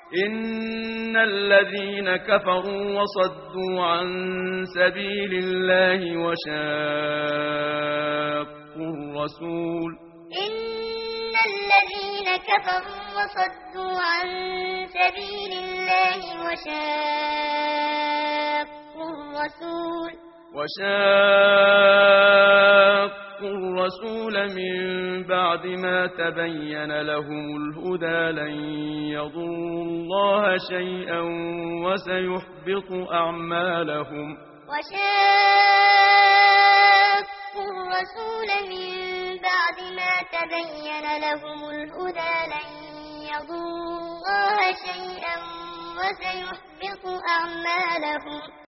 إن الذين كفروا وصدوا عن سبيل الله وشاقوا الرسول الذين كفروا وصدوا عن سبيل الله وشاقوا الرسول من بعد ما تبين لهم الهدى لن يضروا الله شيئا وسيحبط أعمالهم وشاقوا الرسول من بعد ما تبين لهم الهدى لن يضروا الله شيئا وسيحبط أعمالهم